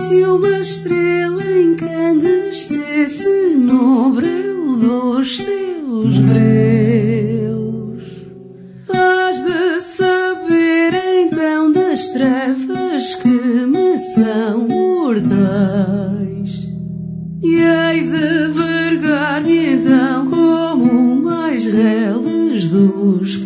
Se uma estrela incandescesse no breu dos teus breus, hás de saber então das trevas que me são mortais, e hei de vergar-me então como mais reles dos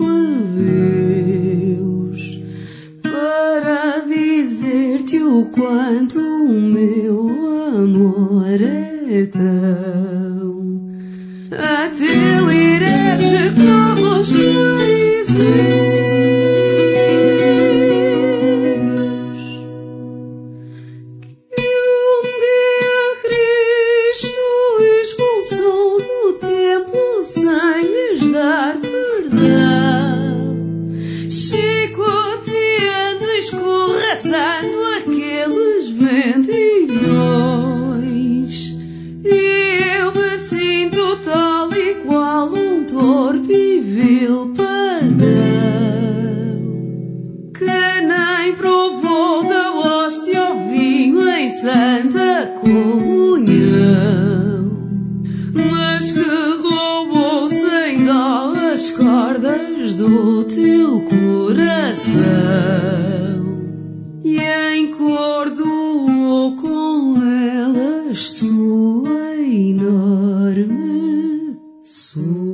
plebeus, para dizer-te o quanto o meu amor é tão. A teu herege como os fariseus, que um dia Cristo expulsou do templo sem lhes dar perdão, chicoteando e escorraçando aqueles vendilhões. E eu me sinto tal e qual um torpe e vil pagão, que nem provou da hóstia o vinho em santa comunhão, mas que roubou sem dó as cordas do teu coração, e encordoou com elas sua enorme